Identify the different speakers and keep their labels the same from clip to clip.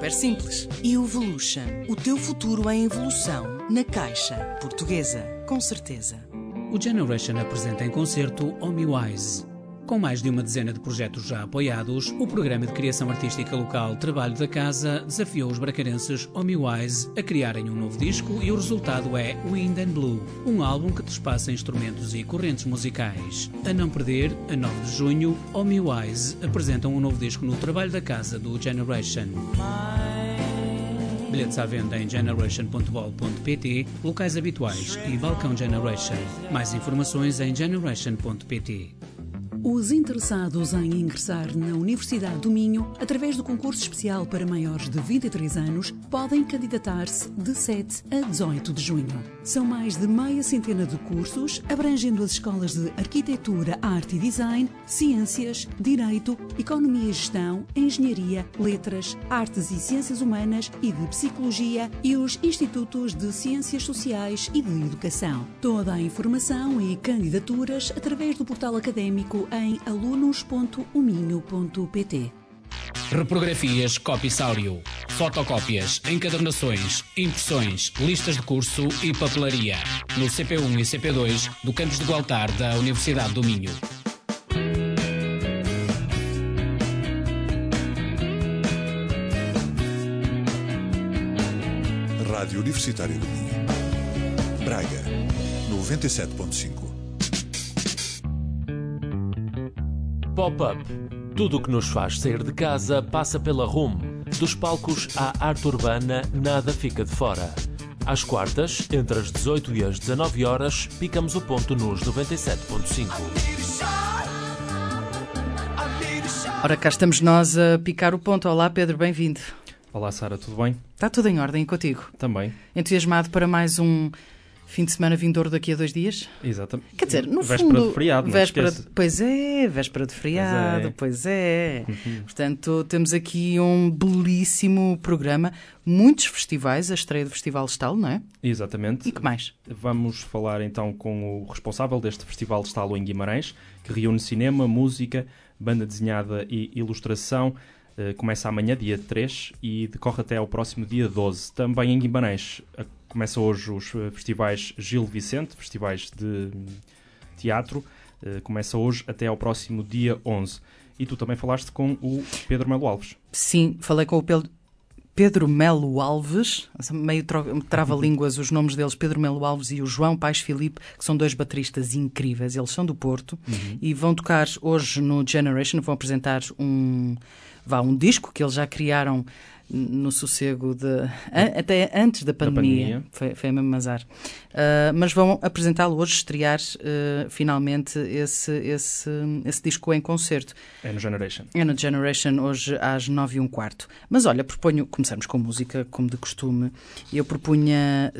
Speaker 1: super simples. Evolution, o teu futuro em evolução, na Caixa Portuguesa, com certeza.
Speaker 2: O Generation apresenta em concerto OmiWise. Com mais de uma dezena de projetos já apoiados, o programa de criação artística local Trabalho da Casa desafiou os bracarenses OmiWise a criarem um novo disco e o resultado é Wind and Blue, um álbum que despassa instrumentos e correntes musicais. A não perder, a 9 de junho, OmiWise apresentam um novo disco no Trabalho da Casa do Generation. Bilhetes à venda em generation.vol.pt, locais habituais e balcão Generation. Mais informações em generation.pt.
Speaker 3: Os interessados em ingressar na Universidade do Minho, através do concurso especial para maiores de 23 anos, podem candidatar-se de 7 a 18 de junho. São mais de meia centena de cursos, abrangendo as escolas de Arquitetura, Arte e Design, Ciências, Direito, Economia e Gestão, Engenharia, Letras, Artes e Ciências Humanas e de Psicologia e os Institutos de Ciências Sociais e de Educação. Toda a informação e candidaturas através do portal académico em alunos.uminho.pt.
Speaker 2: Reprografias Copisáurio, fotocópias, encadernações, impressões, listas de curso e papelaria. No CP1 e CP2 do Campus de Gualtar da Universidade do Minho.
Speaker 4: Rádio Universitária do Minho. Braga, 97.5.
Speaker 5: Pop-up. Tudo o que nos faz sair de casa passa pela RUM. Dos palcos à arte urbana, nada fica de fora. Às quartas, entre as 18 e as 19 horas, picamos o ponto nos 97.5.
Speaker 6: Ora, cá estamos nós a picar o ponto. Olá, Pedro, bem-vindo.
Speaker 7: Olá, Sara, tudo bem?
Speaker 6: Está tudo em ordem contigo?
Speaker 7: Também.
Speaker 6: Entusiasmado para mais um fim de semana vindouro daqui a 2 dias?
Speaker 7: Exatamente.
Speaker 6: Quer dizer, no
Speaker 7: véspera
Speaker 6: fundo...
Speaker 7: de feriado,
Speaker 6: véspera de... Pois é, véspera de feriado, pois é. Portanto, temos aqui um belíssimo programa, muitos festivais, a estreia do Festival Estalo, não é?
Speaker 7: Exatamente.
Speaker 6: E que mais?
Speaker 7: Vamos falar então com o responsável deste Festival Estalo em Guimarães, que reúne cinema, música, banda desenhada e ilustração. Começa amanhã, dia 3, e decorre até ao próximo dia 12. Também em Guimarães começa hoje os festivais Gil Vicente, festivais de teatro. Começa hoje até ao próximo dia 11. E tu também falaste com o Pedro Melo Alves.
Speaker 6: Sim, falei com o Pedro Melo Alves, meio trava-línguas os nomes deles, Pedro Melo Alves e o João Paes Filipe, que são dois bateristas incríveis. Eles são do Porto e vão tocar hoje no Generation, vão apresentar um disco que eles já criaram no sossego até antes da pandemia. Foi a mesmo azar. Mas vão apresentá-lo hoje, estrear finalmente esse disco em concerto.
Speaker 7: É no Generation.
Speaker 6: É no Generation, hoje às 9h15. Mas olha, proponho, começamos com música, como de costume. Eu propunha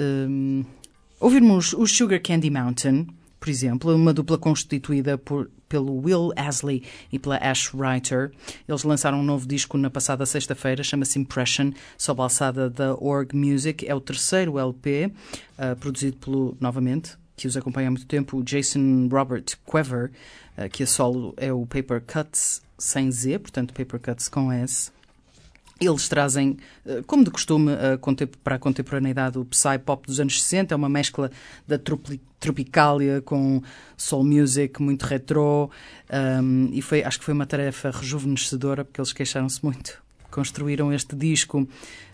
Speaker 6: ouvirmos o Sugar Candy Mountain, por exemplo, uma dupla constituída pelo Will Asley e pela Ash Writer. Eles lançaram um novo disco na passada sexta-feira, chama-se Impression, sob a alçada da Org Music. É o terceiro LP, produzido novamente, que os acompanha há muito tempo, o Jason Robert Quever, que a solo é o Paper Cuts sem Z, portanto Paper Cuts com S. Eles trazem, como de costume, para a contemporaneidade, o Psy-Pop dos anos 60, é uma mescla da Tropicália com soul music, muito retrô, e acho que foi uma tarefa rejuvenescedora, porque eles queixaram-se muito. Construíram este disco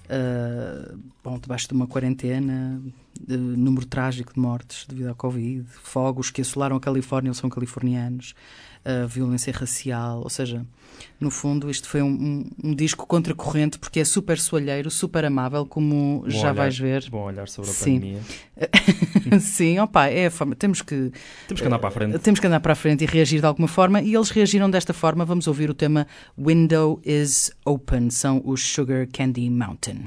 Speaker 6: debaixo de uma quarentena, número trágico de mortes devido ao Covid, fogos que assolaram a Califórnia, eles são californianos, violência racial, ou seja, no fundo isto foi um disco contracorrente, porque é super soalheiro, super amável, como já vais ver.
Speaker 7: Bom olhar sobre a pandemia.
Speaker 6: Sim, é a forma. Temos que
Speaker 7: andar para a frente.
Speaker 6: Temos que andar para a frente e reagir de alguma forma, e eles reagiram desta forma. Vamos ouvir o tema Window is Open, são os Sugar Candy Mountain.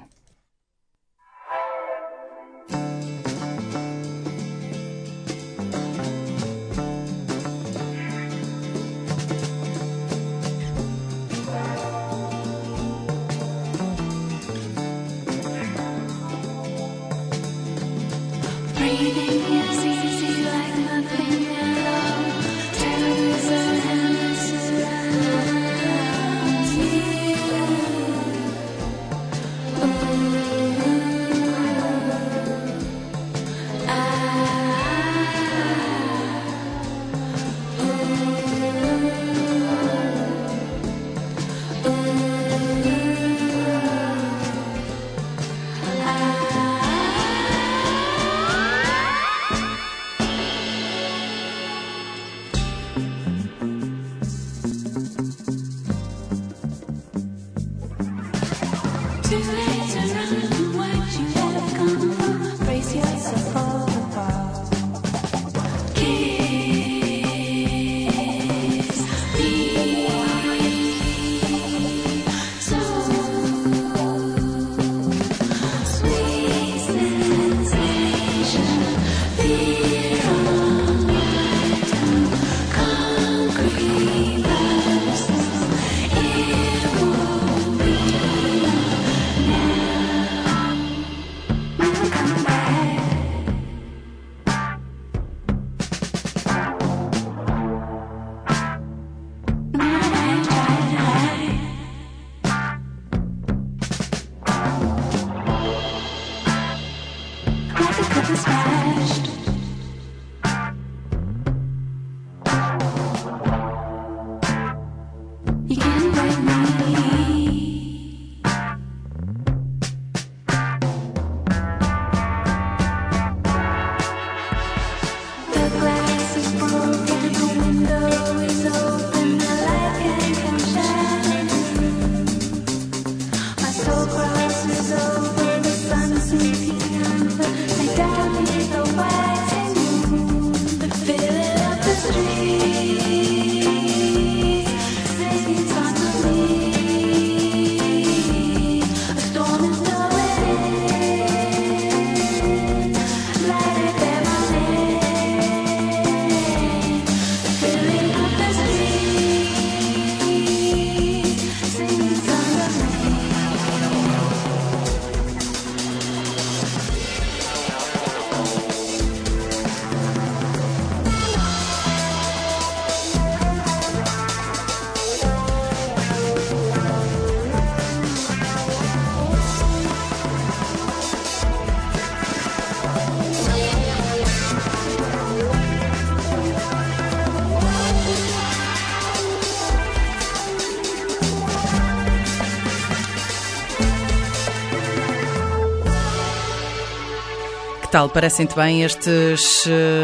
Speaker 6: Que tal? Parecem-te bem estes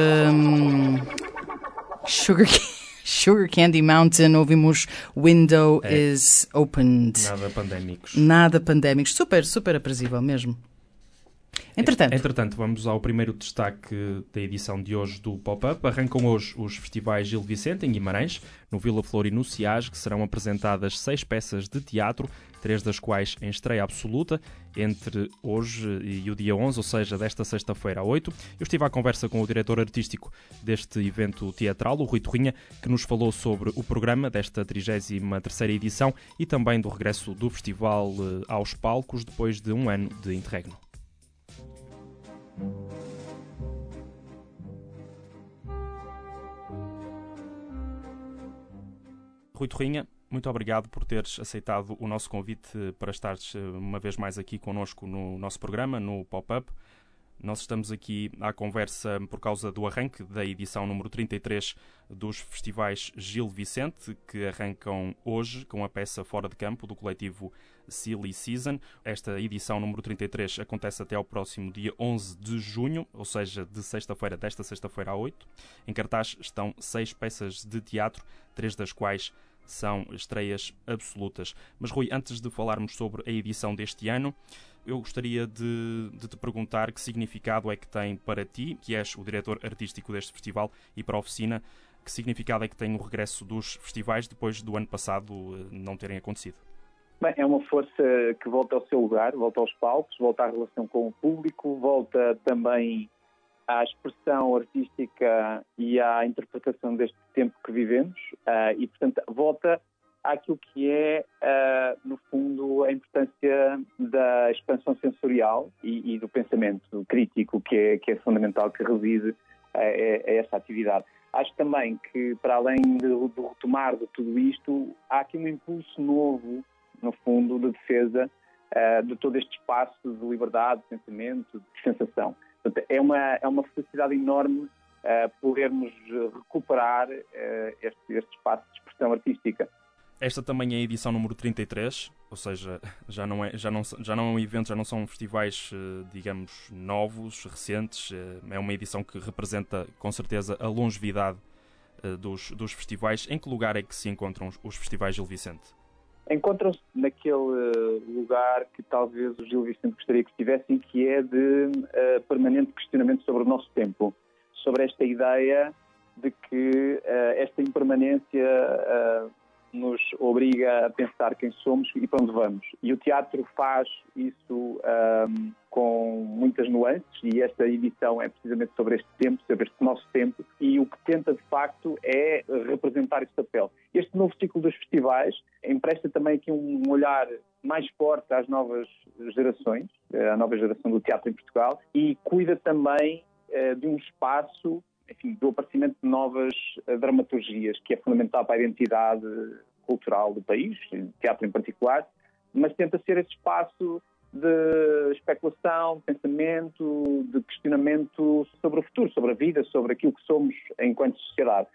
Speaker 6: Sugar Candy Mountain? Ouvimos Window is Opened.
Speaker 7: Nada pandémicos.
Speaker 6: Nada pandémicos. Super, super aprazível mesmo.
Speaker 7: Entretanto, vamos ao primeiro destaque da edição de hoje do Pop-Up. Arrancam hoje os festivais Gil Vicente, em Guimarães, no Vila Flor e no Ciage, que serão apresentadas 6 peças de teatro, 3 das quais em estreia absoluta, entre hoje e o dia 11, ou seja, desta sexta-feira a 8. Eu estive à conversa com o diretor artístico deste evento teatral, o Rui Torrinha, que nos falou sobre o programa desta 33ª edição e também do regresso do festival aos palcos depois de um ano de interregno. Rui Torrinha, muito obrigado por teres aceitado o nosso convite para estares uma vez mais aqui connosco no nosso programa, no Pop-Up. Nós estamos aqui à conversa por causa do arranque da edição número 33 dos festivais Gil Vicente, que arrancam hoje com a peça Fora de Campo, do coletivo Silly Season. Esta edição número 33 acontece até ao próximo dia 11 de junho, ou seja, desta sexta-feira a 8. Em cartaz estão 6 peças de teatro, 3 das quais são estreias absolutas. Mas, Rui, antes de falarmos sobre a edição deste ano, eu gostaria de te perguntar que significado é que tem para ti, que és o diretor artístico deste festival, e para a oficina, que significado é que tem o regresso dos festivais depois do ano passado não terem acontecido?
Speaker 8: Bem, é uma força que volta ao seu lugar, volta aos palcos, volta à relação com o público, volta também à expressão artística e à interpretação deste tempo que vivemos e, portanto, volta àquilo que é, no fundo, a importância da expansão sensorial e do pensamento crítico, que é fundamental, que reside a essa atividade. Acho também que, para além do retomar de tudo isto, há aqui um impulso novo, no fundo, de defesa de todo este espaço de liberdade, de pensamento, de sensação. Portanto, é uma felicidade enorme podermos recuperar este espaço de expressão artística.
Speaker 7: Esta também é a edição número 33, ou seja, já não é um evento, já não são festivais, digamos, novos, recentes. É uma edição que representa, com certeza, a longevidade dos festivais. Em que lugar é que se encontram os festivais Gil Vicente?
Speaker 8: encontram-se naquele lugar que talvez o Gil Vicente gostaria que estivessem, que é de permanente questionamento sobre o nosso tempo, sobre esta ideia de que esta impermanência nos obriga a pensar quem somos e para onde vamos. E o teatro faz isso com muitas nuances, e esta edição é precisamente sobre este tempo, sobre este nosso tempo, e o que tenta, de facto, é representar esse papel. Este novo ciclo dos festivais empresta também aqui um olhar mais forte às novas gerações, à nova geração do teatro em Portugal, e cuida também de um espaço, enfim, do aparecimento de novas dramaturgias, que é fundamental para a identidade cultural do país, teatro em particular, mas tenta ser esse espaço de especulação, de pensamento, de questionamento sobre o futuro, sobre a vida, sobre aquilo que somos enquanto sociedade.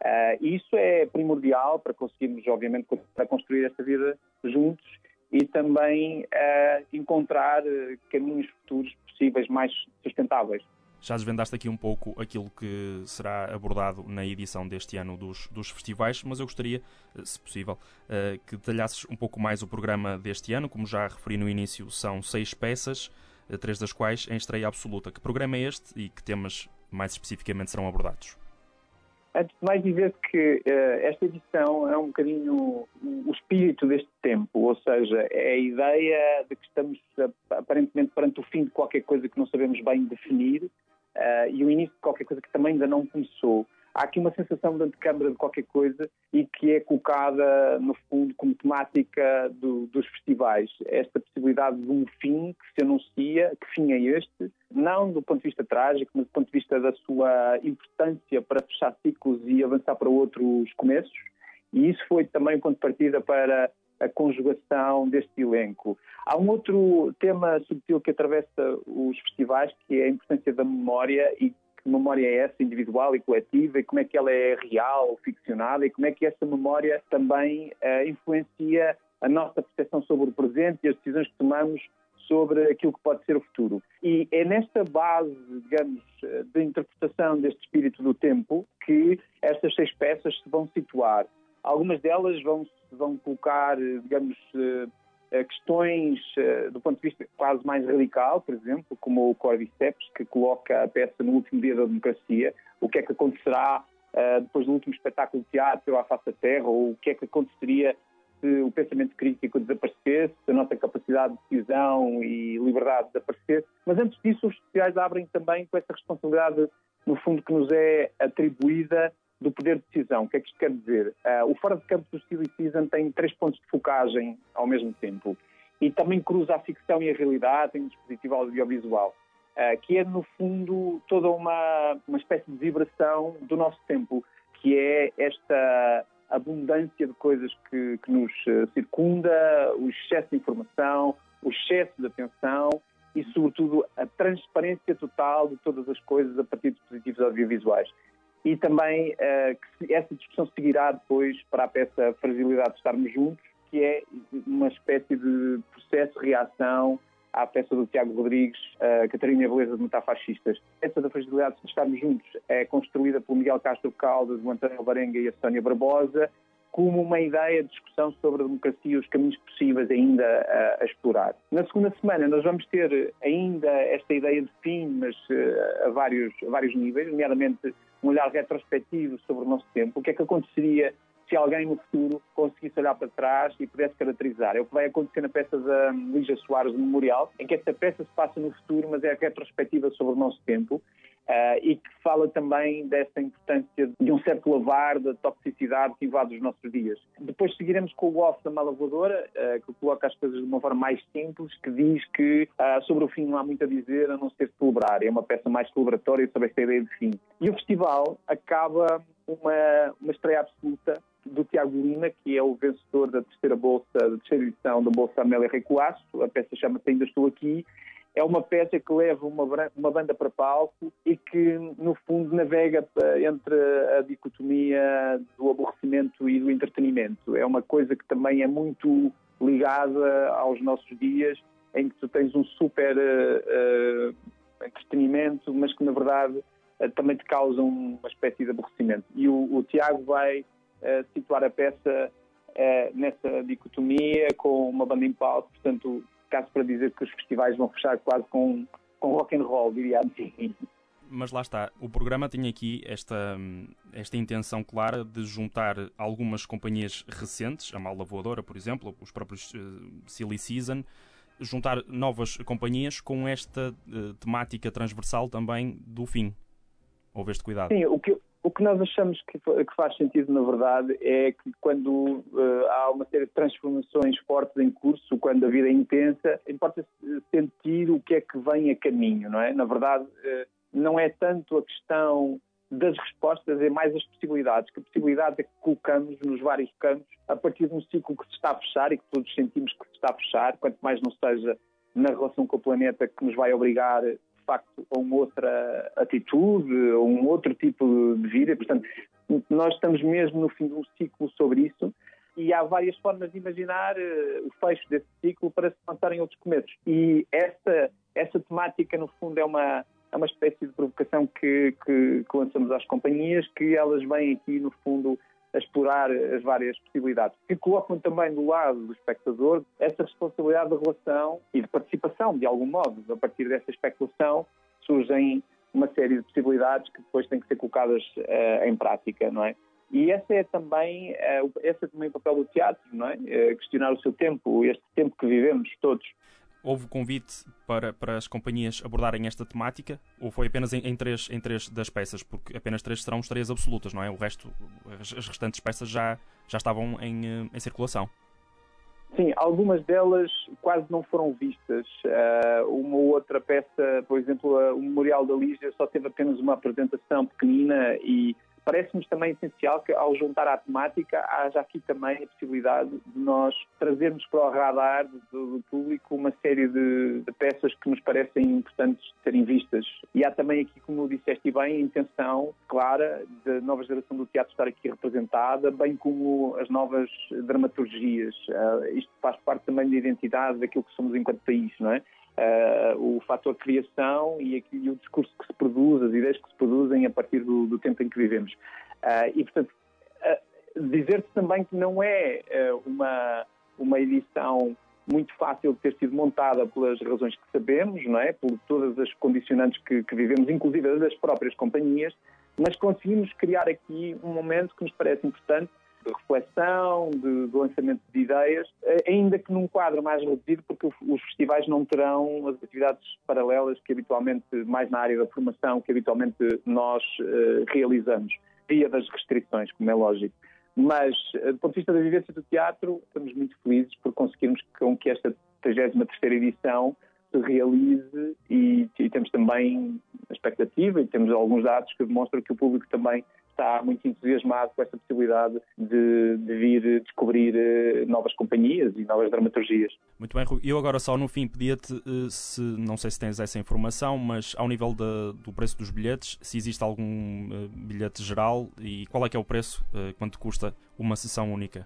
Speaker 8: E isso é primordial para conseguirmos, obviamente, para construir esta vida juntos e também encontrar caminhos futuros possíveis mais sustentáveis.
Speaker 7: Já desvendaste aqui um pouco aquilo que será abordado na edição deste ano dos festivais, mas eu gostaria, se possível, que detalhasses um pouco mais o programa deste ano. Como já referi no início, são 6 peças, 3 das quais em estreia absoluta. Que programa é este e que temas mais especificamente serão abordados?
Speaker 8: Antes de mais dizer que esta edição é um bocadinho o espírito deste tempo, ou seja, é a ideia de que estamos aparentemente perante o fim de qualquer coisa que não sabemos bem definir e o início de qualquer coisa que também ainda não começou. Há aqui uma sensação de antecâmara de qualquer coisa e que é colocada, no fundo, como temática dos festivais. Esta possibilidade de um fim que se anuncia, que fim é este? Não do ponto de vista trágico, mas do ponto de vista da sua importância para fechar ciclos e avançar para outros começos. E isso foi também o ponto de partida para a conjugação deste elenco. Há um outro tema subtil que atravessa os festivais, que é a importância da memória e que memória é essa, individual e coletiva, e como é que ela é real ou ficcionada, e como é que essa memória também influencia a nossa percepção sobre o presente e as decisões que tomamos sobre aquilo que pode ser o futuro. E é nesta base, digamos, de interpretação deste espírito do tempo que estas 6 peças se vão situar. Algumas delas vão colocar, digamos, questões do ponto de vista quase mais radical, por exemplo, como o Cordyceps, que coloca a peça no último dia da democracia, o que é que acontecerá depois do último espetáculo de teatro à face da Terra, ou o que é que aconteceria se o pensamento crítico desaparecesse, se a nossa capacidade de decisão e liberdade desaparecesse. Mas antes disso, os festivais abrem também com essa responsabilidade, no fundo, que nos é atribuída do poder de decisão. O que é que isto quer dizer? O Fora de Campo do Silly Season tem 3 pontos de focagem ao mesmo tempo e também cruza a ficção e a realidade em um dispositivo audiovisual, que é, no fundo, toda uma espécie de vibração do nosso tempo, que é esta abundância de coisas que nos circunda, o excesso de informação, o excesso de atenção e, sobretudo, a transparência total de todas as coisas a partir de dispositivos audiovisuais. E também que essa discussão seguirá depois para a peça Fragilidade de Estarmos Juntos, que é uma espécie de processo-reação à peça do Tiago Rodrigues, Catarina e a Beleza de Matar Fascistas. A peça da Fragilidade de Estarmos Juntos é construída por Miguel Castro Caldas, o António Alvarenga e a Sónia Barbosa, como uma ideia de discussão sobre a democracia e os caminhos possíveis ainda a explorar. Na segunda semana nós vamos ter ainda esta ideia de fim, mas a vários níveis, nomeadamente um olhar retrospectivo sobre o nosso tempo. O que é que aconteceria se alguém no futuro conseguisse olhar para trás e pudesse caracterizar? É o que vai acontecer na peça da Lígia Soares, do Memorial, em que esta peça se passa no futuro, mas é a retrospectiva sobre o nosso tempo, e que fala também dessa importância de um certo lavar da toxicidade que invade os nossos dias. Depois seguiremos com o Off da Mala Voadora, que coloca as coisas de uma forma mais simples, que diz que sobre o fim não há muito a dizer, a não ser celebrar. É uma peça mais celebratória sobre esta ideia de fim. E o festival acaba uma estreia absoluta do Tiago Lima, que é o vencedor da terceira edição da Bolsa Amélia Rei Colasso. A peça chama-se Ainda Estou Aqui. É uma peça que leva uma banda para palco e que, no fundo, navega entre a dicotomia do aborrecimento e do entretenimento. É uma coisa que também é muito ligada aos nossos dias, em que tu tens um super entretenimento, mas que, na verdade, também te causa uma espécie de aborrecimento. E o Tiago vai situar a peça nessa dicotomia com uma banda em palco. Portanto, caso para dizer que os festivais vão fechar quase com rock and roll, diria assim.
Speaker 7: Mas lá está, o programa tinha aqui esta intenção clara de juntar algumas companhias recentes, a Malda Voadora, por exemplo, os próprios Silly Season, juntar novas companhias com esta temática transversal também do fim. Houve este cuidado.
Speaker 8: Sim, o que nós achamos que faz sentido, na verdade, é que quando há uma série de transformações fortes em curso, quando a vida é intensa, importa sentir o que é que vem a caminho, não é? Na verdade, não é tanto a questão das respostas, é mais as possibilidades. Que possibilidades é que colocamos nos vários campos a partir de um ciclo que se está a fechar e que todos sentimos que se está a fechar, quanto mais não seja na relação com o planeta, que nos vai obrigar, de facto, a uma outra atitude, a um outro tipo de vida. Portanto, nós estamos mesmo no fim de um ciclo sobre isso e há várias formas de imaginar o fecho desse ciclo para se lançarem outros começos. E essa temática, no fundo, é uma espécie de provocação que lançamos às companhias, que elas vêm aqui, no fundo, a explorar as várias possibilidades. Que colocam também do lado do espectador essa responsabilidade de relação e de participação, de algum modo. A partir dessa especulação surgem uma série de possibilidades que depois têm que ser colocadas em prática, não é? E esse é também o papel do teatro, não é? Questionar o seu tempo, este tempo que vivemos todos.
Speaker 7: Houve convite para as companhias abordarem esta temática ou foi apenas em três das peças? Porque apenas 3 serão estreias absolutas, não é? O resto, as restantes peças já estavam em circulação.
Speaker 8: Sim, algumas delas quase não foram vistas. Uma ou outra peça, por exemplo, o Memorial da Lígia, só teve apenas uma apresentação pequenina e parece-nos também essencial que, ao juntar à temática, haja aqui também a possibilidade de nós trazermos para o radar do público uma série de peças que nos parecem importantes de serem vistas. E há também aqui, como disseste bem, a intenção clara da nova geração do teatro estar aqui representada, bem como as novas dramaturgias. Isto faz parte também da identidade daquilo que somos enquanto país, não é? O fator criação e o discurso que se produz, as ideias que se produzem a partir do tempo em que vivemos. E, portanto, dizer-se também que não é uma edição muito fácil de ter sido montada pelas razões que sabemos, não é? Por todas as condicionantes que vivemos, inclusive das próprias companhias, mas conseguimos criar aqui um momento que nos parece importante, de reflexão, de lançamento de ideias, ainda que num quadro mais reduzido, porque os festivais não terão as atividades paralelas que habitualmente, mais na área da formação, que habitualmente nós realizamos, via das restrições, como é lógico. Mas, do ponto de vista da vivência do teatro, estamos muito felizes por conseguirmos com que esta 33ª edição se realize e temos também a expectativa e temos alguns dados que demonstram que o público também está muito entusiasmado com esta possibilidade de vir descobrir novas companhias e novas dramaturgias.
Speaker 7: Muito bem, Rui. Eu agora só no fim pedia-te, não sei se tens essa informação, mas ao nível do preço dos bilhetes, se existe algum bilhete geral e qual é que é o preço, quanto custa uma sessão única?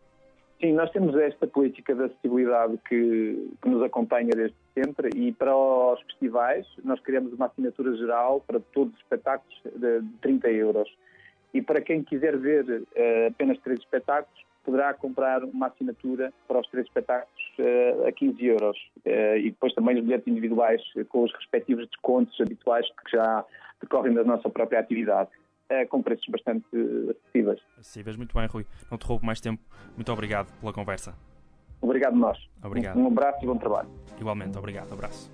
Speaker 8: Sim, nós temos esta política de acessibilidade que nos acompanha desde sempre e para os festivais nós criamos uma assinatura geral para todos os espetáculos de 30 €. E para quem quiser ver apenas 3 espetáculos, poderá comprar uma assinatura para os 3 espetáculos a 15 €. E depois também os bilhetes individuais com os respectivos descontos habituais que já decorrem da nossa própria atividade, com preços bastante acessíveis.
Speaker 7: Acessíveis, muito bem, Rui. Não te roubo mais tempo. Muito obrigado pela conversa.
Speaker 8: Obrigado nós.
Speaker 7: Obrigado.
Speaker 8: Um abraço e bom trabalho.
Speaker 7: Igualmente, obrigado. Abraço.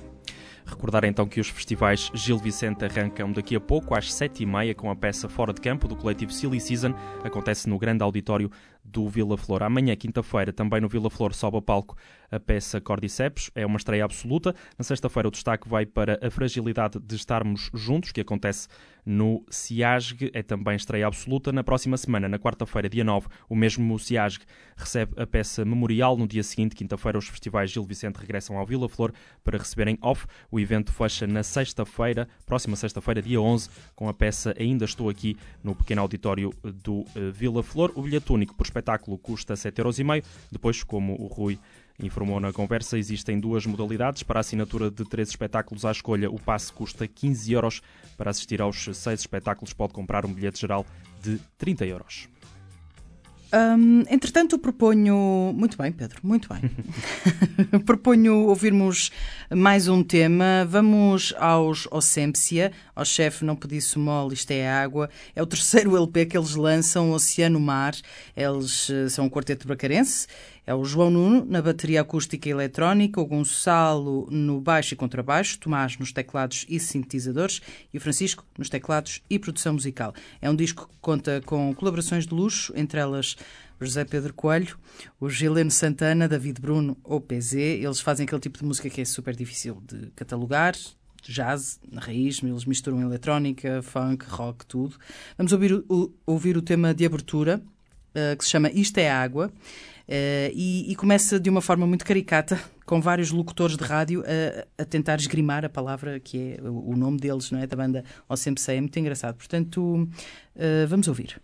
Speaker 7: Recordar então que os festivais Gil Vicente arrancam daqui a pouco às 7h30 com a peça Fora de Campo do coletivo Silly Season. Acontece no grande auditório do Vila Flor. Amanhã, quinta-feira, também no Vila Flor sobe a palco a peça Cordyceps. É uma estreia absoluta. Na sexta-feira o destaque vai para A Fragilidade de Estarmos Juntos, que acontece no CIASG. É também estreia absoluta. Na próxima semana, na quarta-feira, dia 9, o mesmo CIASG recebe a peça Memorial. No dia seguinte, quinta-feira, os festivais Gil Vicente regressam ao Vila Flor para receberem off. O evento fecha na sexta-feira, próxima sexta-feira, dia 11, com a peça Ainda Estou Aqui, no pequeno auditório do Vila Flor. O bilhete único por espetáculo custa 7,5 €. Depois, como o Rui informou na conversa, existem 2 modalidades. Para a assinatura de 3 espetáculos à escolha, o passe custa 15 €. Para assistir aos 6 espetáculos, pode comprar um bilhete geral de 30 €.
Speaker 6: Entretanto, proponho... Muito bem, Pedro, muito bem. Proponho ouvirmos mais um tema. Vamos aos Ossempsia, ao chefe Não Pedisse Mole, Isto é Água. É o terceiro LP que eles lançam, Oceano Mar. Eles são um quarteto bracarense. É o João Nuno na bateria acústica e eletrónica, o Gonçalo no baixo e contrabaixo, Tomás nos teclados e sintetizadores e o Francisco nos teclados e produção musical. É um disco que conta com colaborações de luxo, entre elas José Pedro Coelho, o Gileno Santana, David Bruno ou PZ. Eles fazem aquele tipo de música que é super difícil de catalogar, jazz, na raiz, eles misturam eletrónica, funk, rock, tudo. Vamos ouvir o tema de abertura, que se chama Isto é Água. E começa de uma forma muito caricata, com vários locutores de rádio a tentar esgrimar a palavra que é o nome deles, não é? Da banda Ossempsia. É muito engraçado. Portanto, vamos ouvir.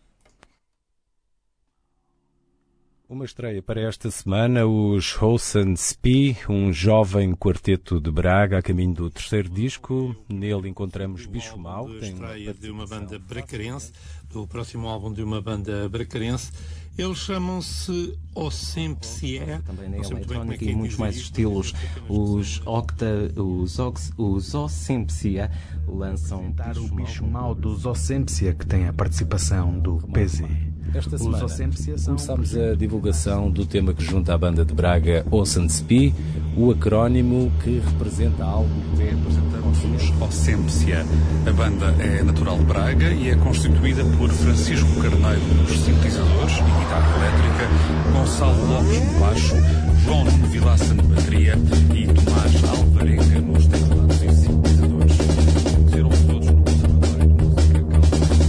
Speaker 9: Uma estreia para esta semana, os Ossempsia, um jovem quarteto de Braga a caminho do terceiro disco. Nele encontramos Bicho Mau.
Speaker 10: A estreia de uma banda bracarense, do próximo álbum de uma banda bracarense. Eles chamam-se Ossempsia.
Speaker 11: Também na eletrónica e muitos mais estilos. Os Ossempsia lançam
Speaker 12: o Bicho Mau dos Ossempsia, que tem a participação do PZ.
Speaker 9: Esta semana começámos a divulgação do tema que junta a banda de Braga Ossempsia, o acrónimo que representa algo que
Speaker 13: representamos os Ossempsia. A banda é natural de Braga e é constituída por Francisco Carneiro nos sintetizadores e guitarra elétrica, Gonçalo Lopes no baixo, João Nuno Vilaça na bateria e Tomás Alvarenga nos teclados e sintetizadores. Conheceram-se todos no Conservatório de Música Caldas.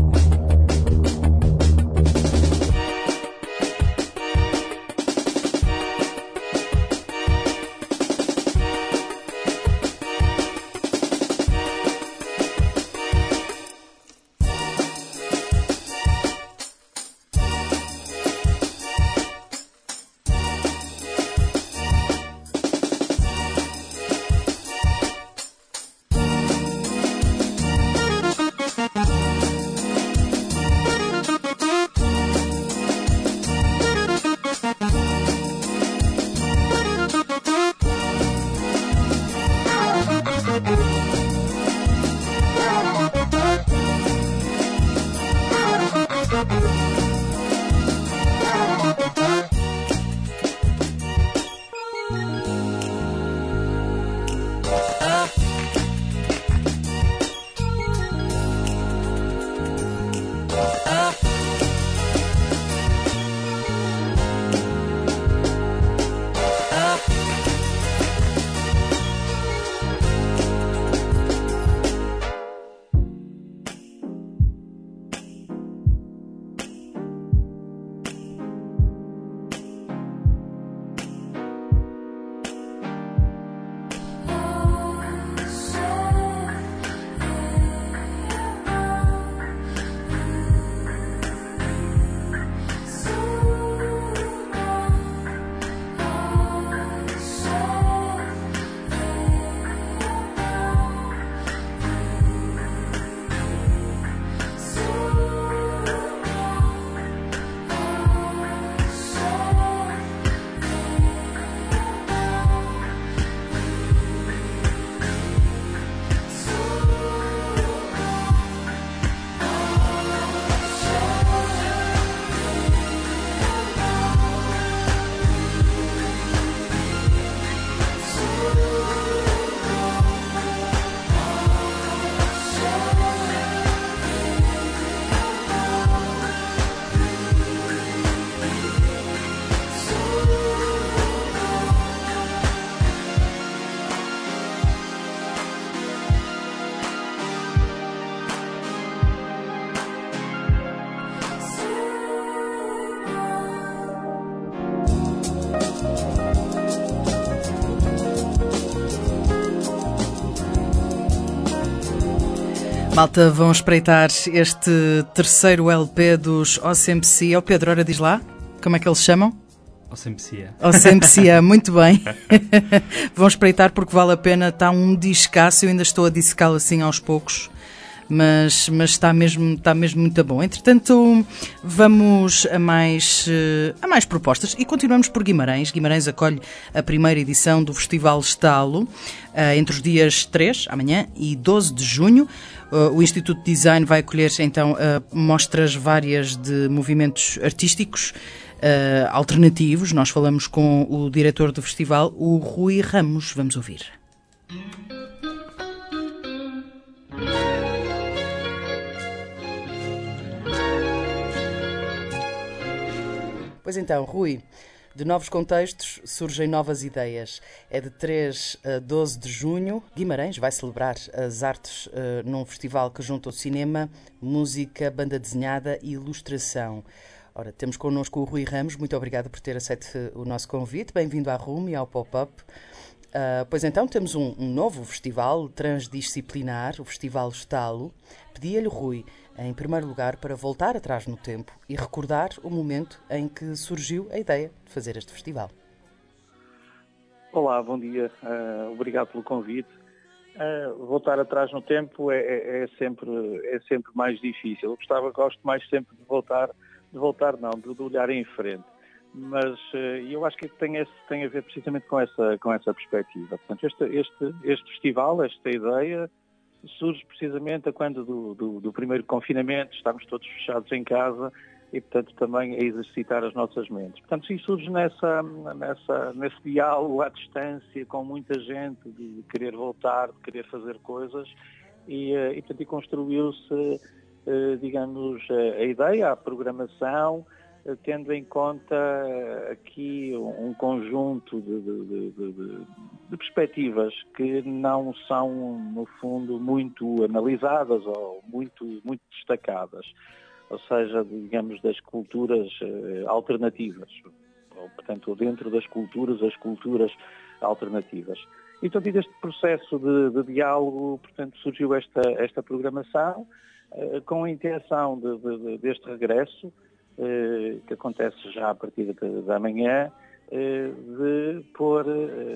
Speaker 6: Malta, vão espreitar este terceiro LP dos Ossempsia. Pedro, ora diz lá, como é que eles se chamam?
Speaker 7: Ossempsia.
Speaker 6: Ossempsia, muito bem. Vão espreitar porque vale a pena, está um discaço, eu ainda estou a dissecá-lo assim aos poucos. mas está mesmo muito bom. Entretanto, vamos a mais propostas e continuamos por Guimarães. Guimarães acolhe a primeira edição do Festival Estalo entre os dias 3, amanhã, e 12 de junho. O Instituto de Design vai acolher então mostras várias de movimentos artísticos alternativos. Nós falamos com o diretor do festival, o Rui Ramos. Vamos ouvir. Pois então, Rui, de novos contextos surgem novas ideias. É de 3 a 12 de junho. Guimarães vai celebrar as artes num festival que junta o cinema, música, banda desenhada e ilustração. Ora, temos connosco o Rui Ramos. Muito obrigado por ter aceito o nosso convite. Bem-vindo à RUM e ao Pop-Up. Pois então, temos um novo festival transdisciplinar, o Festival Estalo. Pedia-lhe, Rui, em primeiro lugar, para voltar atrás no tempo e recordar o momento em que surgiu a ideia de fazer este festival.
Speaker 14: Olá, bom dia. Obrigado pelo convite. Voltar atrás no tempo é sempre mais difícil. Eu gosto mais sempre de olhar em frente. Mas eu acho que tem a ver precisamente com essa perspectiva. Portanto, este festival, esta ideia, surge precisamente a quando do primeiro confinamento, estamos todos fechados em casa e, portanto, também a exercitar as nossas mentes. Portanto, sim, surge nesse diálogo à distância com muita gente, de querer voltar, de querer fazer coisas e construiu-se, digamos, a ideia, a programação, tendo em conta aqui um conjunto de perspectivas que não são, no fundo, muito analisadas ou muito destacadas, ou seja, digamos, das culturas alternativas, ou, portanto, dentro das culturas, as culturas alternativas. E, portanto, deste processo de diálogo, portanto, surgiu esta programação com a intenção deste regresso, que acontece já a partir da manhã, de pôr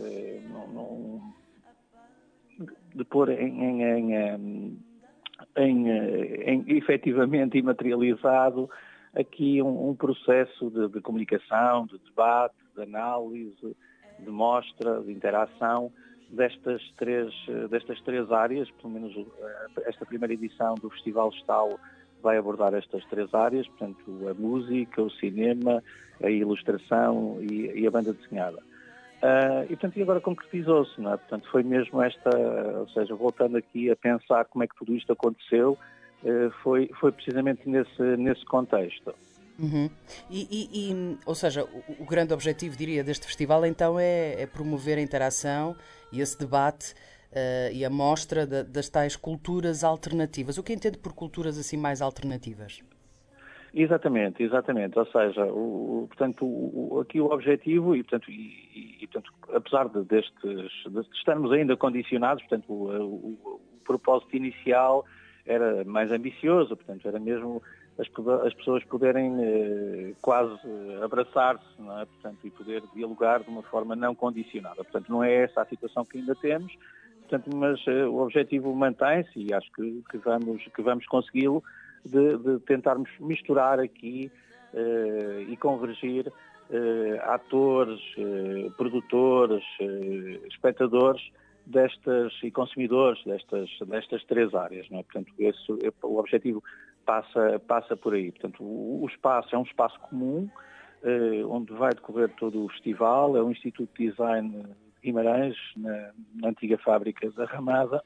Speaker 14: efetivamente e materializado aqui um processo de comunicação, de debate, de análise, de mostra, de interação destas três áreas. Pelo menos esta primeira edição do Festival Estalo vai abordar estas 3 áreas, portanto, a música, o cinema, a ilustração e a banda desenhada. E agora concretizou-se, não é? Portanto, foi mesmo ou seja, voltando aqui a pensar como é que tudo isto aconteceu, foi precisamente nesse contexto.
Speaker 6: Uhum. Ou seja, o grande objetivo, diria, deste festival, então, é promover a interação e esse debate e a mostra das tais culturas alternativas. O que entende por culturas assim mais alternativas?
Speaker 14: Exatamente. Ou seja, aqui o objetivo, portanto, apesar de estarmos ainda condicionados, portanto, o propósito inicial era mais ambicioso, portanto, era mesmo as pessoas poderem quase abraçar-se, não é? Portanto, e poder dialogar de uma forma não condicionada. Portanto, não é essa a situação que ainda temos, portanto, mas o objetivo mantém-se e acho que vamos consegui-lo, de tentarmos misturar aqui e convergir atores, produtores, espectadores e consumidores destas 3 áreas, não é? Portanto, o objetivo passa por aí. Portanto, o espaço é um espaço comum, onde vai decorrer todo o festival. É o Instituto de Design de Guimarães, na antiga fábrica da Ramada.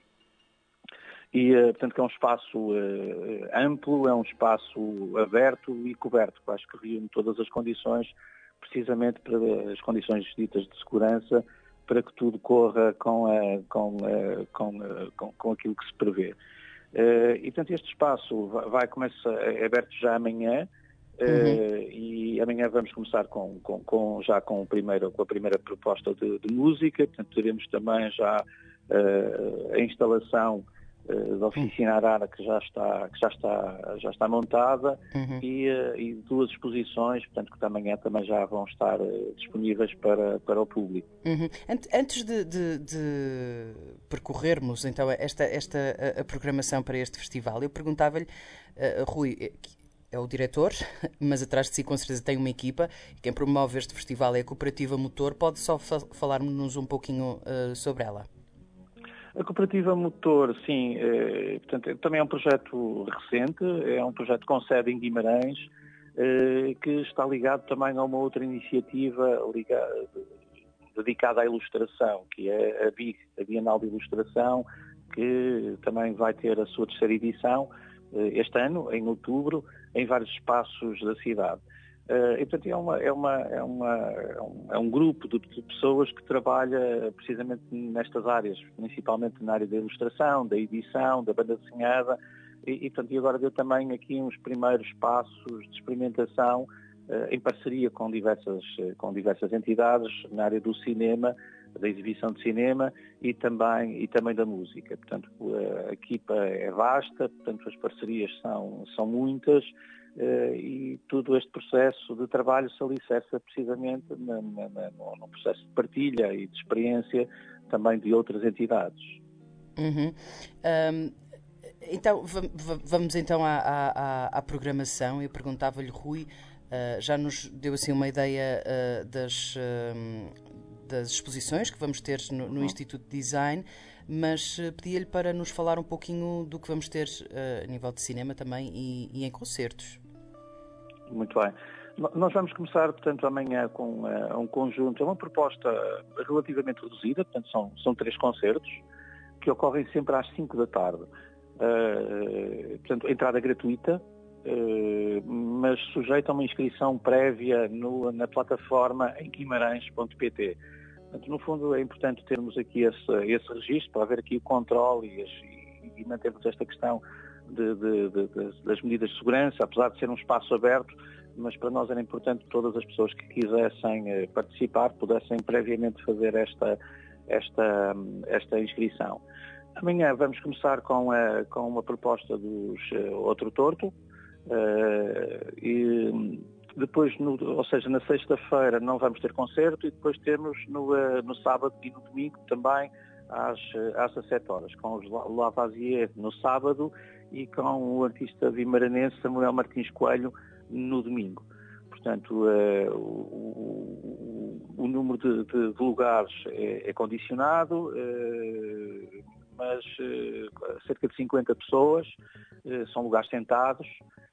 Speaker 14: E, portanto, que é um espaço amplo, é um espaço aberto e coberto, que acho que reúne todas as condições, precisamente para as condições ditas de segurança, para que tudo corra com aquilo que se prevê. E, portanto, este espaço vai começar, é aberto já amanhã, e amanhã vamos começar com a primeira proposta de música. Portanto, teremos também já a instalação da oficina Arara, que já está montada, e 2 exposições, portanto, que amanhã também já vão estar disponíveis para o público.
Speaker 6: Antes de percorrermos então a programação para este festival, eu perguntava-lhe, Rui, é o diretor, mas atrás de si com certeza tem uma equipa, e quem promove este festival é a Cooperativa Motor. Pode só falar-nos um pouquinho sobre ela?
Speaker 14: A Cooperativa Motor, sim, portanto, também é um projeto recente, é um projeto com sede em Guimarães, que está ligado também a uma outra iniciativa dedicada à ilustração, que é a Bienal de Ilustração, que também vai ter a sua 3ª edição este ano, em outubro, em vários espaços da cidade. E, portanto, é um grupo de pessoas que trabalha precisamente nestas áreas, principalmente na área da ilustração, da edição, da banda desenhada, portanto, agora deu também aqui uns primeiros passos de experimentação em parceria com diversas entidades na área do cinema, da exibição de cinema e também da música. Portanto, a equipa é vasta, portanto, as parcerias são muitas, e todo este processo de trabalho se alicerça precisamente no processo de partilha e de experiência também de outras entidades.
Speaker 6: Então, vamos então à programação. Eu perguntava-lhe, Rui, já nos deu assim uma ideia das exposições que vamos ter no Instituto de Design, mas pedia-lhe para nos falar um pouquinho do que vamos ter a nível de cinema também e em concertos.
Speaker 14: Muito bem. Nós vamos começar, portanto, amanhã com um conjunto, é uma proposta relativamente reduzida, portanto, são 3 concertos, que ocorrem sempre às 5 da tarde. Portanto, entrada gratuita, mas sujeita a uma inscrição prévia na plataforma em guimarães.pt. Portanto, no fundo, é importante termos aqui esse registro para haver aqui o controle e mantermos esta questão das medidas de segurança, apesar de ser um espaço aberto, mas para nós era importante que todas as pessoas que quisessem participar pudessem previamente fazer esta inscrição. Amanhã vamos começar com uma proposta dos Outro Torto, e depois, ou seja, na sexta-feira não vamos ter concerto, e depois temos no sábado e no domingo também às 17 horas, com os Lavoisier no sábado e com o artista vimaranense Samuel Martins Coelho no domingo. Portanto, o número de lugares é condicionado, mas cerca de 50 pessoas, são lugares sentados,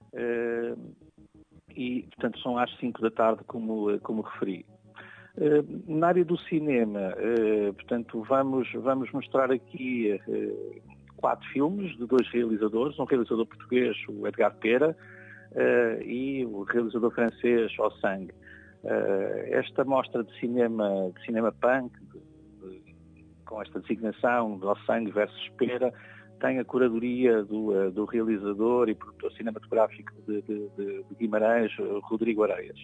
Speaker 14: e, portanto, são às 5 da tarde, como referi. Na área do cinema, portanto, vamos mostrar aqui 4 filmes de 2 realizadores, um realizador português, o Edgar Pera, e o realizador francês, Ossang. Esta mostra de cinema punk, com esta designação de Ossang versus Pera, tem a curadoria do realizador e produtor cinematográfico de Guimarães, Rodrigo Areias.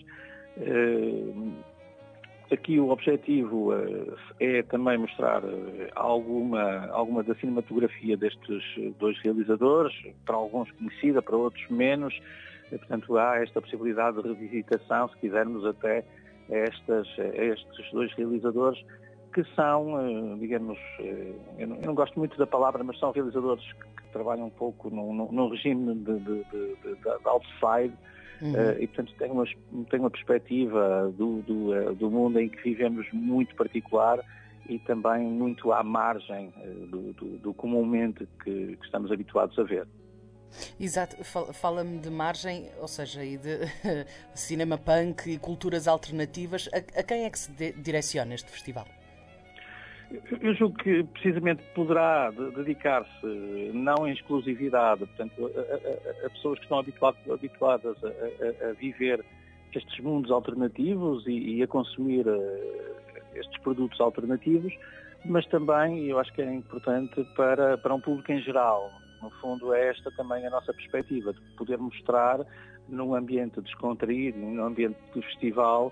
Speaker 14: Aqui o objetivo é também mostrar alguma da cinematografia destes 2 realizadores, para alguns conhecida, para outros menos. Portanto, há esta possibilidade de revisitação, se quisermos, até a estes 2 realizadores, que são, digamos, eu não gosto muito da palavra, mas são realizadores que trabalham um pouco num regime de outside, e, portanto, tem uma perspectiva do mundo em que vivemos muito particular e também muito à margem do comumente que estamos habituados a ver.
Speaker 6: Exato, fala-me de margem, ou seja, e de cinema punk e culturas alternativas. A quem é que se direciona este festival?
Speaker 14: Eu julgo que precisamente poderá dedicar-se, não em exclusividade, portanto, a pessoas que estão habituadas a viver estes mundos alternativos e a consumir estes produtos alternativos, mas também, eu acho que é importante para um público em geral. No fundo, é esta também a nossa perspectiva, de poder mostrar num ambiente descontraído, num ambiente de festival,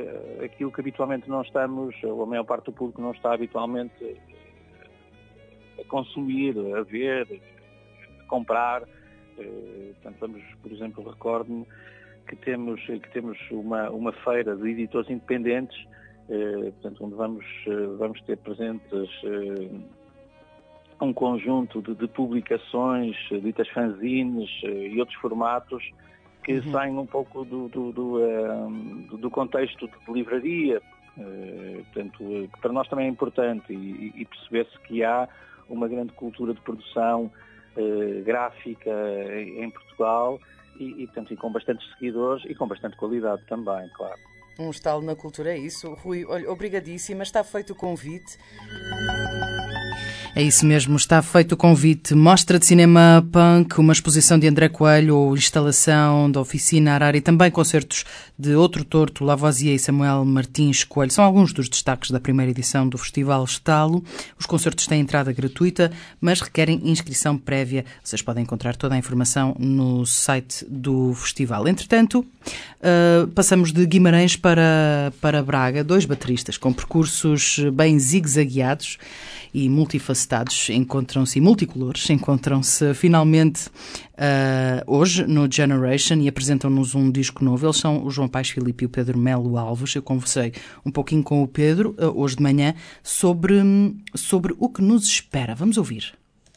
Speaker 14: aquilo que habitualmente não estamos, ou a maior parte do público não está habitualmente consumir, a ver, a comprar. Portanto, vamos, por exemplo, recordo-me que temos uma feira de editores independentes, portanto, onde vamos ter presentes um conjunto de publicações, ditas fanzines e outros formatos que saem um pouco do contexto de livraria, portanto, que para nós também é importante, e perceber-se que há uma grande cultura de produção gráfica em Portugal e com bastantes seguidores e com bastante qualidade também, claro.
Speaker 6: Um estalo na cultura, é isso. Rui, olha, obrigadíssima, está feito o convite. É isso mesmo, está feito o convite. Mostra de Cinema Punk, uma exposição de André Coelho, ou instalação da Oficina Arara e também concertos de Outro Torto, Lavoisier e Samuel Martins Coelho. São alguns dos destaques da primeira edição do Festival Estalo. Os concertos têm entrada gratuita, mas requerem inscrição prévia. Vocês podem encontrar toda a informação no site do festival. Entretanto, passamos de Guimarães para Braga. 2 bateristas com percursos bem zigue-zagueados e multifacetados encontram-se, e multicolores, encontram-se finalmente hoje no Generation e apresentam-nos um disco novo. Eles são o João Paes Filipe e o Pedro Melo Alves. Eu conversei um pouquinho com o Pedro hoje de manhã sobre o que nos espera. Vamos ouvir.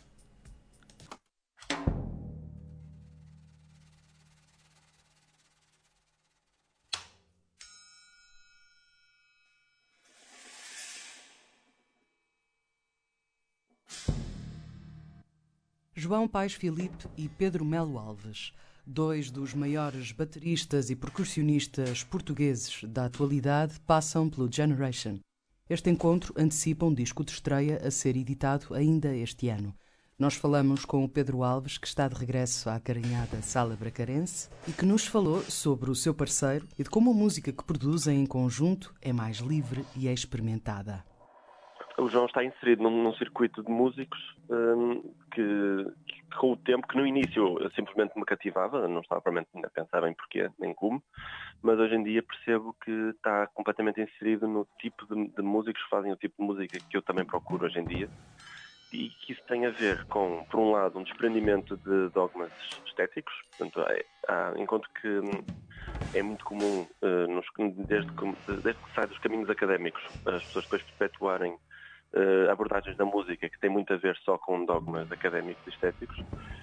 Speaker 6: João Paes Filipe e Pedro Melo Alves, 2 dos maiores bateristas e percussionistas portugueses da atualidade, passam pelo Generation. Este encontro antecipa um disco de estreia a ser editado ainda este ano. Nós falamos com o Pedro Alves, que está de regresso à acarinhada Sala Bracarense e que nos falou sobre o seu parceiro e de como a música que produzem em conjunto é mais livre e é experimentada.
Speaker 15: O João está inserido num circuito de músicos que com o tempo, que no início simplesmente me cativava, não estava provavelmente a pensar bem porquê, nem como, mas hoje em dia percebo que está completamente inserido no tipo de músicos que fazem o tipo de música que eu também procuro hoje em dia, e que isso tem a ver com, por um lado, um desprendimento de dogmas estéticos. Portanto, enquanto que é muito comum, desde que sai dos caminhos académicos, as pessoas depois perpetuarem abordagens da música que têm muito a ver só com dogmas académicos e estéticos.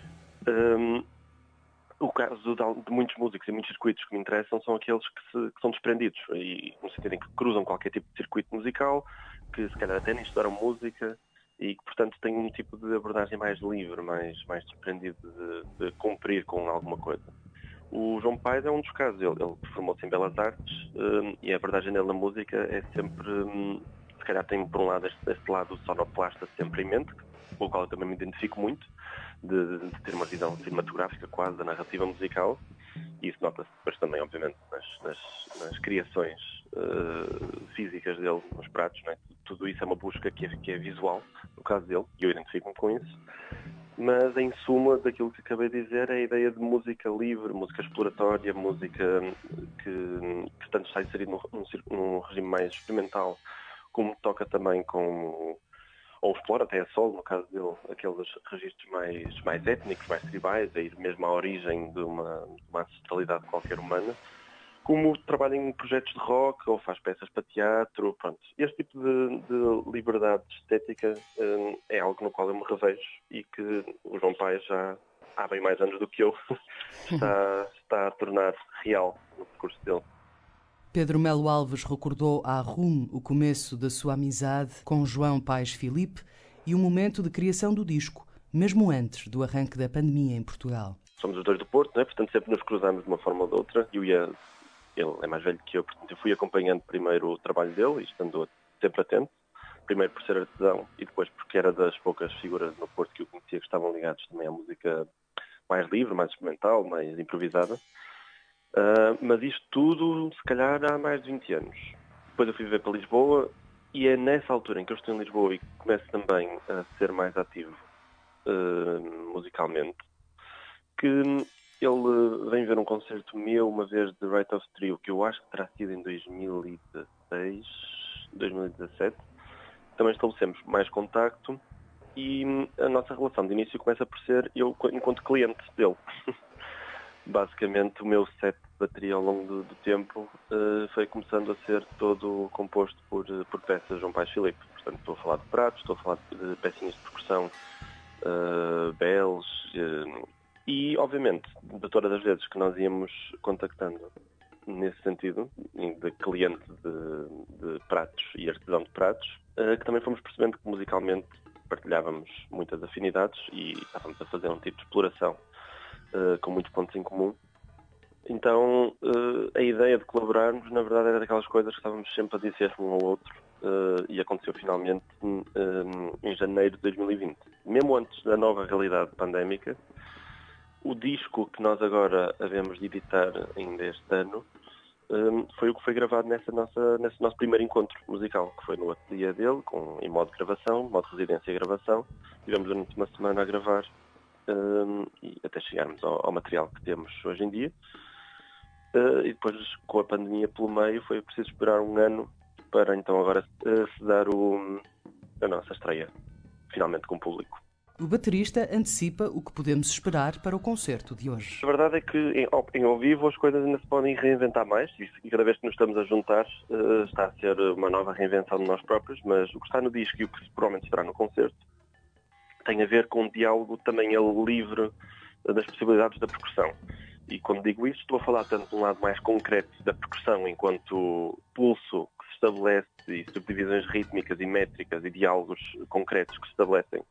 Speaker 15: O caso de muitos músicos e muitos circuitos que me interessam são aqueles que são desprendidos, e no sentido em que cruzam qualquer tipo de circuito musical, que se calhar até nem estudaram música e que, portanto, têm um tipo de abordagem mais livre, mais desprendido de cumprir com alguma coisa. O João Paes é um dos casos. Ele formou-se em Belas Artes e a abordagem dele na música é sempre... Se calhar tem, por um lado, este lado sonoplasta sempre em mente, com o qual eu também me identifico muito, de ter uma visão cinematográfica quase da narrativa musical, e isso nota-se depois também, obviamente, nas criações físicas dele, nos pratos, não é? Tudo isso é uma busca que é visual, no caso dele, e eu identifico-me com isso. Mas, em suma, daquilo que acabei de dizer, é a ideia de música livre, música exploratória, música que tanto está inserido num regime mais experimental, como toca também ou explora até a solo, no caso dele, aqueles registros mais étnicos, mais tribais, a ir mesmo à origem de uma ancestralidade qualquer humana, como trabalha em projetos de rock ou faz peças para teatro, pronto. Este tipo de liberdade estética é algo no qual eu me revejo e que o João Paes já há bem mais anos do que eu está a tornar real no percurso dele.
Speaker 6: Pedro Melo Alves recordou à RUM o começo da sua amizade com João Paes Filipe e o momento de criação do disco, mesmo antes do arranque da pandemia em Portugal.
Speaker 15: Somos os dois do Porto, não é? Portanto sempre nos cruzamos de uma forma ou de outra. Ele é mais velho que eu, portanto eu fui acompanhando primeiro o trabalho dele e estando sempre atento. Primeiro por ser artesão e depois porque era das poucas figuras no Porto que eu conhecia que estavam ligados também à música mais livre, mais experimental, mais improvisada. Mas isto tudo, se calhar, há mais de 20 anos. Depois eu fui viver para Lisboa e é nessa altura em que eu estou em Lisboa e começo também a ser mais ativo musicalmente, que ele vem ver um concerto meu uma vez de Right of Trio, que eu acho que terá sido em 2016, 2017. Também estabelecemos mais contacto e a nossa relação de início começa por ser eu enquanto cliente dele. Basicamente, o meu set de bateria ao longo do tempo foi começando a ser todo composto por peças João Paes Filipe. Portanto, estou a falar de pratos, estou a falar de pecinhas de percussão, bells, e, obviamente, de todas as vezes que nós íamos contactando nesse sentido, de cliente de pratos e artesão de pratos, que também fomos percebendo que musicalmente partilhávamos muitas afinidades e estávamos a fazer um tipo de exploração com muitos pontos em comum. Então, a ideia de colaborarmos, na verdade, era daquelas coisas que estávamos sempre a dizer um ao outro, e aconteceu finalmente em janeiro de 2020. Mesmo antes da nova realidade pandémica, o disco que nós agora havemos de editar ainda este ano foi o que foi gravado nesse nosso primeiro encontro musical, que foi no ateliê dele, em modo de gravação, modo de residência e gravação. Tivemos durante uma semana a gravar e até chegarmos ao material que temos hoje em dia. E depois, com a pandemia pelo meio, foi preciso esperar um ano para então agora se dar a nossa estreia, finalmente com o público.
Speaker 6: O baterista antecipa o que podemos esperar para o concerto de hoje.
Speaker 15: A verdade é que em ao vivo as coisas ainda se podem reinventar mais, e cada vez que nos estamos a juntar está a ser uma nova reinvenção de nós próprios, mas o que está no disco e o que provavelmente estará no concerto tem a ver com um diálogo também livre das possibilidades da percussão. E quando digo isto, estou a falar tanto de um lado mais concreto da percussão enquanto pulso que se estabelece, e subdivisões rítmicas e métricas e diálogos concretos que se estabelecem,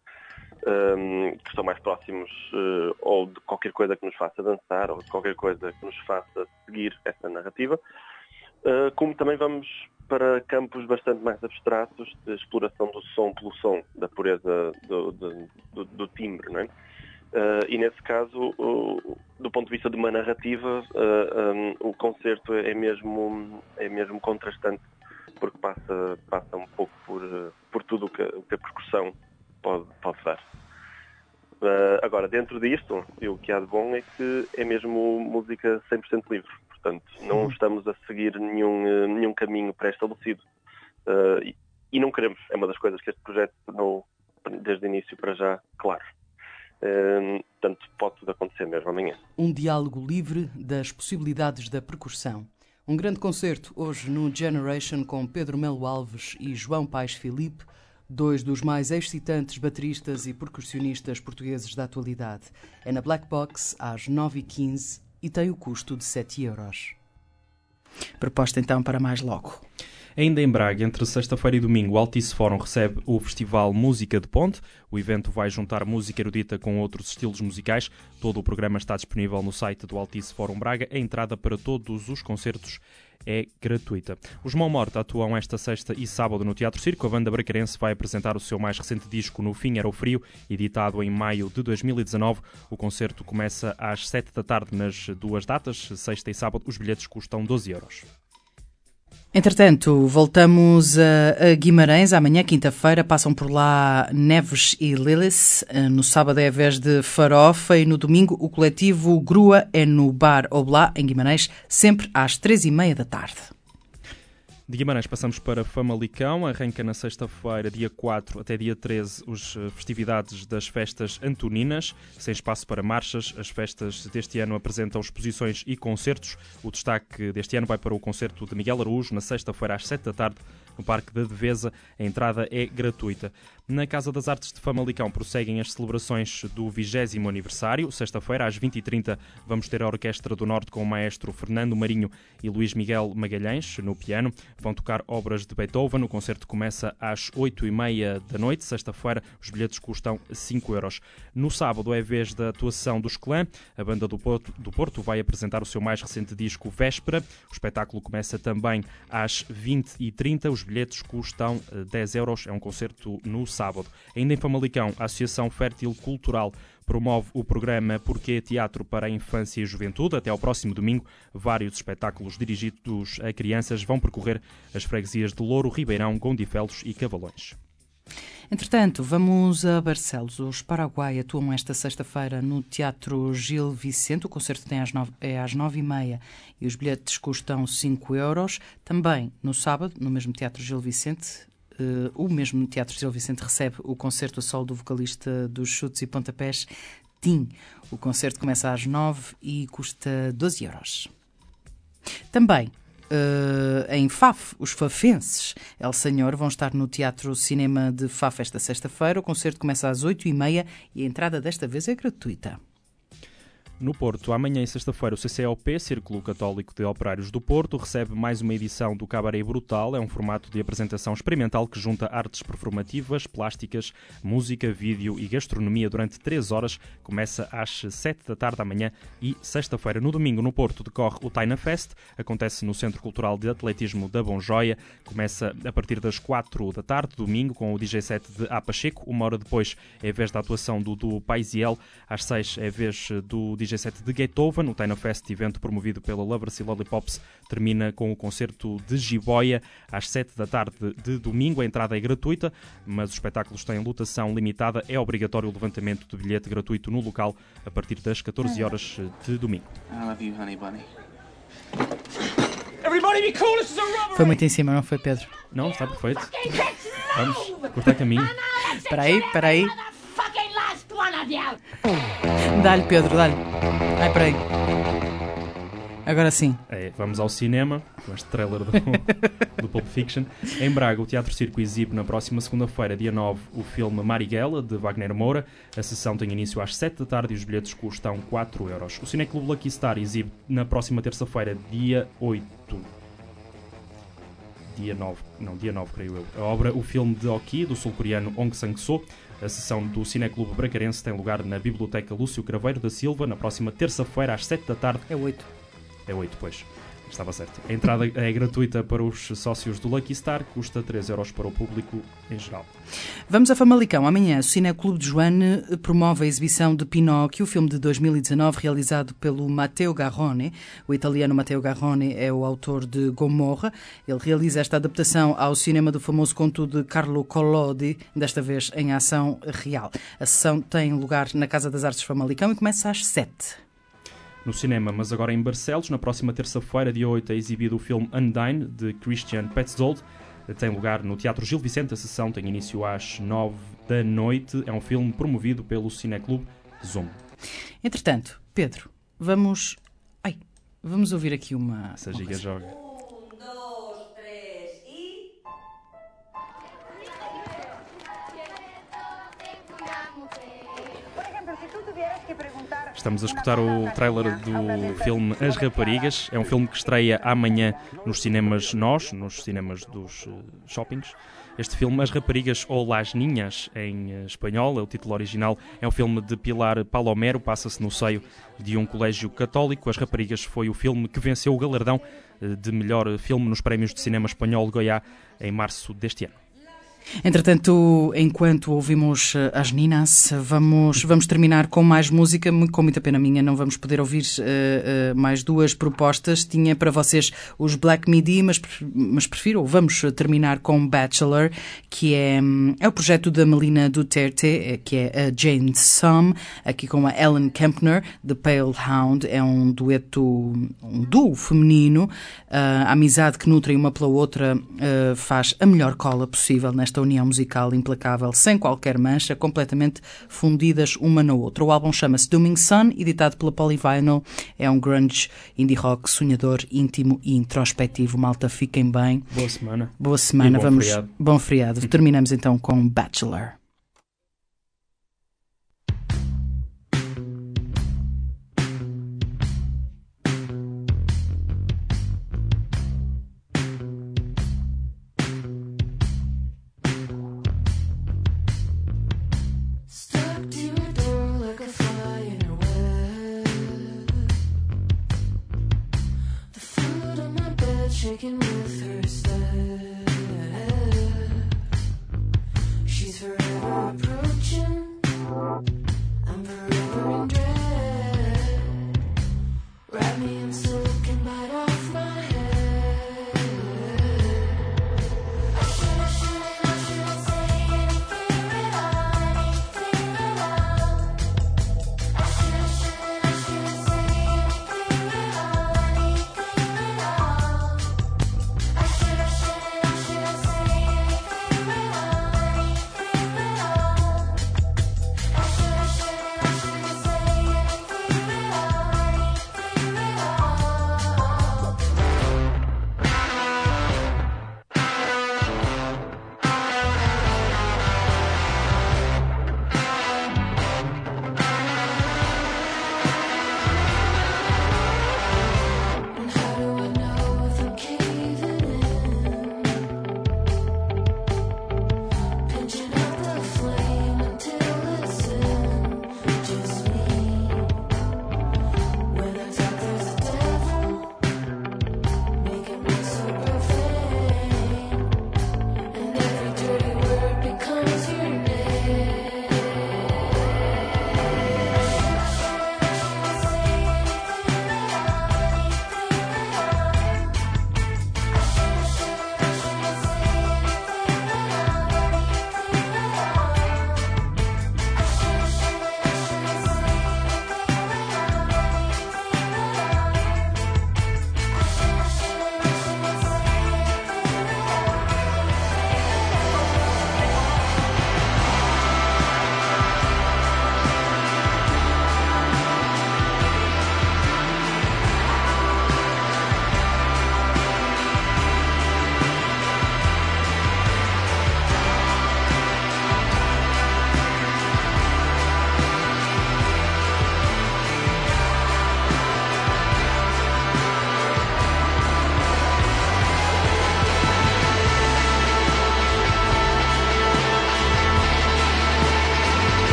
Speaker 15: que estão mais próximos ou de qualquer coisa que nos faça dançar ou de qualquer coisa que nos faça seguir essa narrativa, como também vamos para campos bastante mais abstratos de exploração do som pelo som, da pureza do timbre, não é? E nesse caso, do ponto de vista de uma narrativa, o concerto é mesmo contrastante, porque passa um pouco por tudo o que a percussão pode dar. Agora, dentro disto, o que há de bom é que é mesmo música 100% livre. Portanto, não estamos a seguir nenhum caminho pré-estabelecido. E não queremos. É uma das coisas que este projeto tornou, desde o início para já, claro. Portanto, pode tudo acontecer mesmo amanhã.
Speaker 6: Um diálogo livre das possibilidades da percussão. Um grande concerto hoje no Generation com Pedro Melo Alves e João Paes Filipe, dois dos mais excitantes bateristas e percussionistas portugueses da atualidade. É na Black Box às 9h15 e tem o custo de 7€. Proposta então para mais logo.
Speaker 7: Ainda em Braga, entre sexta-feira e domingo, o Altice Fórum recebe o Festival Música de Ponte. O evento vai juntar música erudita com outros estilos musicais. Todo o programa está disponível no site do Altice Fórum Braga. A entrada para todos os concertos é gratuita. Os Mão Morta atuam esta sexta e sábado no Teatro Circo. A banda bracarense vai apresentar o seu mais recente disco No Fim Era o Frio, editado em maio de 2019. O concerto começa às 7 da tarde nas duas datas, sexta e sábado. Os bilhetes custam 12€.
Speaker 6: Entretanto, voltamos a Guimarães. Amanhã, quinta-feira, passam por lá Neves e Lilith. No sábado é a vez de Farofa e no domingo o coletivo Grua é no Bar Oblá, em Guimarães, sempre às 3h30 da tarde.
Speaker 7: De Guimarães passamos para Famalicão. Arranca na sexta-feira, dia 4 até dia 13, as festividades das festas antoninas. Sem espaço para marchas, as festas deste ano apresentam exposições e concertos. O destaque deste ano vai para o concerto de Miguel Araújo, na sexta-feira às 7 da tarde, no Parque da Devesa. A entrada é gratuita. Na Casa das Artes de Famalicão prosseguem as celebrações do 20º aniversário. Sexta-feira, às 20h30, vamos ter a Orquestra do Norte com o maestro Fernando Marinho e Luís Miguel Magalhães no piano. Vão tocar obras de Beethoven. O concerto começa às 8h30 da noite. Sexta-feira, os bilhetes custam 5€. No sábado é a vez da atuação dos Clã. A banda do Porto vai apresentar o seu mais recente disco Véspera. O espetáculo começa também às 20h30. Os bilhetes custam 10€. É um concerto no sábado. Ainda em Famalicão, a Associação Fértil Cultural promove o programa Porquê Teatro para a Infância e Juventude. Até ao próximo domingo, vários espetáculos dirigidos a crianças vão percorrer as freguesias de Louro, Ribeirão, Gondifelos e Cavalões.
Speaker 6: Entretanto, vamos a Barcelos. Os Paraguai atuam esta sexta-feira no Teatro Gil Vicente. O concerto é às 9h30 e os bilhetes custam 5€. Também no sábado, no mesmo Teatro Gil Vicente, o mesmo Teatro Gil Vicente recebe o concerto a solo do vocalista dos Chutes e Pontapés, Tim. O concerto começa às 9 e custa 12 euros. Também em Faf, os fafenses El Senhor vão estar no Teatro Cinema de Faf esta sexta-feira. O concerto começa às 8h30 e a entrada desta vez é gratuita.
Speaker 7: No Porto, amanhã e sexta-feira, o CCOP, Círculo Católico de Operários do Porto, recebe mais uma edição do Cabaré Brutal. É um formato de apresentação experimental que junta artes performativas, plásticas, música, vídeo e gastronomia durante 3 horas. Começa às 7 da tarde amanhã e sexta-feira. No domingo, no Porto, decorre o Taina Fest. Acontece no Centro Cultural de Atletismo da Bonjoia. Começa a partir das 4 da tarde, domingo, com o DJ set de A Pacheco. 1 hora depois é a vez da atuação do Paisiel. Às 6 é a vez do DJ set de Beethoven. O Taina Fest, evento promovido pela Lovers e Lollipops, termina com o concerto de Jiboia às 7 da tarde de domingo. A entrada é gratuita, mas os espetáculos têm lotação limitada. É obrigatório o levantamento de bilhete gratuito no local a partir das 14 horas de domingo.
Speaker 16: I love you, honey bunny.
Speaker 6: Foi muito em cima, não foi, Pedro?
Speaker 7: Não, está perfeito. Vamos, cortar caminho.
Speaker 6: Espera aí. Dá-lhe, Pedro, dá-lhe. Ai, peraí. Agora sim.
Speaker 7: Vamos ao cinema, com este trailer do Pulp Fiction. Em Braga, o Teatro Circo exibe na próxima segunda-feira, dia 9, o filme Marighella, de Wagner Moura. A sessão tem início às 7 da tarde e os bilhetes custam 4 euros. O Cineclube Lucky Star exibe na próxima terça-feira, dia 8. Dia 9, creio eu. A obra O Filme de Oki, do sul-coreano Hong Sang-soo. A sessão do Cineclube Bracarense tem lugar na Biblioteca Lúcio Craveiro da Silva na próxima terça-feira às 7 da tarde.
Speaker 6: É 8.
Speaker 7: É 8, pois. Estava certo. A entrada é gratuita para os sócios do Lucky Star, custa 3 euros para o público em geral.
Speaker 6: Vamos a Famalicão. Amanhã, o Cineclube de Joane promove a exibição de Pinóquio, filme de 2019 realizado pelo Matteo Garrone. O italiano Matteo Garrone é o autor de Gomorra. Ele realiza esta adaptação ao cinema do famoso conto de Carlo Collodi, desta vez em ação real. A sessão tem lugar na Casa das Artes de Famalicão e começa às 7.
Speaker 7: No cinema, mas agora em Barcelos, na próxima terça-feira, dia 8, é exibido o filme Undine, de Christian Petzold. Tem lugar no Teatro Gil Vicente. A sessão tem início às 9 da noite. É um filme promovido pelo Cineclube Zoom.
Speaker 6: Entretanto, Pedro, vamos ouvir aqui uma...
Speaker 7: Essa giga joga. Estamos a escutar o trailer do filme As Raparigas. É um filme que estreia amanhã nos cinemas nos cinemas dos shoppings. Este filme, As Raparigas ou Las Niñas, em espanhol, é o título original. É um filme de Pilar Palomero, passa-se no seio de um colégio católico. As Raparigas foi o filme que venceu o galardão de melhor filme nos prémios de cinema espanhol de Goiás em março deste ano.
Speaker 6: Entretanto, enquanto ouvimos as Ninas, vamos terminar com mais música. Com muita pena minha, não vamos poder ouvir mais duas propostas. Tinha para vocês os Black Midi, mas vamos terminar com Bachelor, que é o projeto da Melina Duterte, que é a Jane Sum, aqui com a Ellen Kempner, The Pale Hound. É um duo feminino. A amizade que nutrem uma pela outra faz a melhor cola possível nesta união musical implacável, sem qualquer mancha, completamente fundidas uma na outra. O álbum chama-se Dooming Sun, editado pela Polyvinyl. É um grunge indie rock sonhador, íntimo e introspectivo. Malta, fiquem bem.
Speaker 7: Boa semana.
Speaker 6: Boa semana.
Speaker 7: Bom feriado.
Speaker 6: Bom feriado. Terminamos então com Bachelor.
Speaker 17: Shaking with her step, she's forever approaching.